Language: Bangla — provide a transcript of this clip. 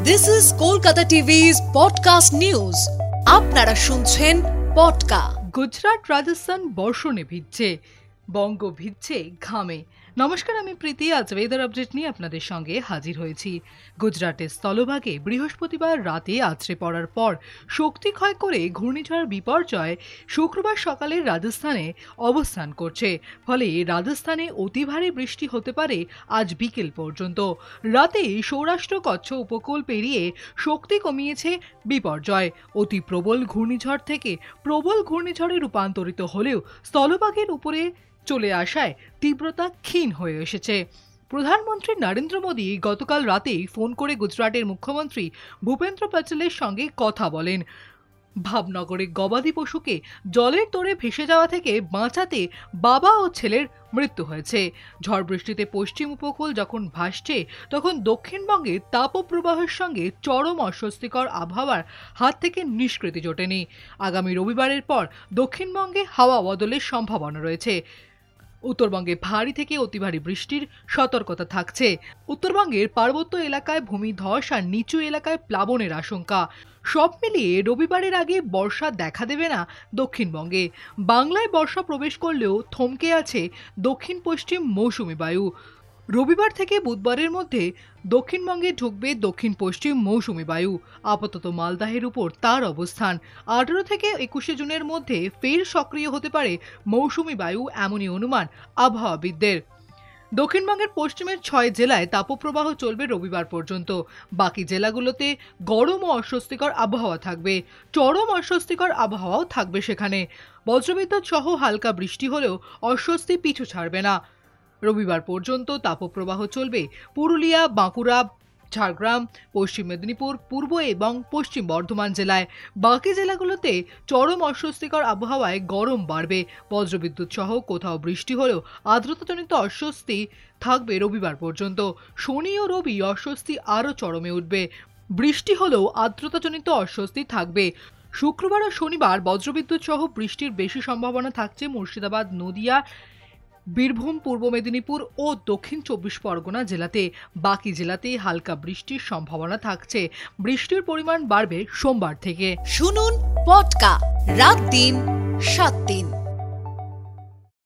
This is Kolkata TV's podcast news. আপনারা শুনছেন পডকা। গুজরাট রাজস্থান বর্ষণে ভিজছে, বঙ্গ ভিজছে ঘামে। নমস্কার, আমি প্রীতি। আজ ওয়েদার আপডেট নিয়ে আপনাদের সঙ্গে হাজির হয়েছি। গুজরাটের স্থলভাগে বৃহস্পতিবার রাতে আছড়ে পড়ার পর শক্তি ক্ষয় করে ঘূর্ণিঝড় বিপর্যয় শুক্রবার সকালে রাজস্থানে অবস্থান করছে। ফলে রাজস্থানে অতি ভারী বৃষ্টি হতে পারে আজ বিকেল পর্যন্ত। রাতে সৌরাষ্ট্র কচ্ছ উপকূল পেরিয়ে শক্তি কমিয়েছে বিপর্যয়। অতি প্রবল ঘূর্ণিঝড় থেকে প্রবল ঘূর্ণিঝড়ে রূপান্তরিত হলেও স্থলভাগের উপরে চলে আসায় তীব্রতা ক্ষীণ হয়ে এসেছে। প্রধানমন্ত্রী নরেন্দ্র মোদী গতকাল রাতেই ফোন করে গুজরাটের মুখ্যমন্ত্রী ভূপেন্দ্র প্যাটেলের সঙ্গে কথা বলেন। ভাবনগরে গবাদি পশুকে জলের তোড়ে ভেসে যাওয়া থেকে বাঁচাতে বাবা ও ছেলের মৃত্যু হয়েছে। ঝড় বৃষ্টিতে পশ্চিম উপকূল যখন ভাসছে, তখন দক্ষিণবঙ্গে তাপপ্রবাহের সঙ্গে চরম অস্বস্তিকর আবহাওয়ার হাত থেকে নিষ্কৃতি জোটেনি। আগামী রবিবারের পর দক্ষিণবঙ্গে হাওয়া বদলের সম্ভাবনা রয়েছে। উত্তরবঙ্গে ভারী থেকে অতি ভারী বৃষ্টির সতর্কতা থাকছে। উত্তরবঙ্গের পার্বত্য এলাকায় ভূমিধস আর নিচু এলাকায় প্লাবনের আশঙ্কা। সব মিলিয়ে রবিবারের আগে বর্ষা দেখা দেবে না দক্ষিণবঙ্গে। বাংলায় বর্ষা প্রবেশ করলেও থমকে আছে দক্ষিণ পশ্চিম মৌসুমি বায়ু। রবিবার থেকে বুধবারের মধ্যে দক্ষিণবঙ্গে ঢুকবে দক্ষিণ পশ্চিম মৌসুমি বায়ু। আপাতত মালদাহের উপর তার অবস্থান। 18 থেকে 21 জুনের মধ্যে ফের সক্রিয় হতে পারে মৌসুমি বায়ু, এমনই অনুমান আবহাওয়াবিদদের। দক্ষিণবঙ্গের পশ্চিমের 6 জেলায় তাপপ্রবাহ চলবে রবিবার পর্যন্ত। বাকি জেলাগুলোতে গরম ও অস্বস্তিকর আবহাওয়া থাকবে। চরম অস্বস্তিকর আবহাওয়াও থাকবে সেখানে। বজ্রবিদ্যুৎ সহ হালকা বৃষ্টি হলেও অস্বস্তি পিছু ছাড়বে না। রবিবার পর্যন্ত তাপপ্রবাহ চলবে পুরুলিয়া, বাঁকুড়া, ঝাড়গ্রাম, পশ্চিম মেদিনীপুর, পূর্ব এবং পশ্চিম বর্ধমান জেলায়। বাকি জেলাগুলোতে চরম অস্বস্তিকর আবহাওয়ায় গরম বাড়বে। বজ্রবিদ্যুৎ সহ কোথাও বৃষ্টি হলেও আর্দ্রতাজনিত অস্বস্তি থাকবে রবিবার পর্যন্ত। শনি ও রবি অস্বস্তি আরও চরমে উঠবে। বৃষ্টি হলেও আর্দ্রতাজনিত অস্বস্তি থাকবে। শুক্রবার ও শনিবার বজ্রবিদ্যুৎ সহ বৃষ্টির বেশি সম্ভাবনা থাকছে মুর্শিদাবাদ, নদিয়া, বীরভূম, পূর্ব মেদিনীপুর ও দক্ষিণ 24 পরগনা জেলাতে। বাকি জেলাতে হালকা বৃষ্টির সম্ভাবনা থাকছে। বৃষ্টির পরিমাণ বাড়বে সোমবার থেকে। শুনুন পডকা, রাত দিন 7 দিন।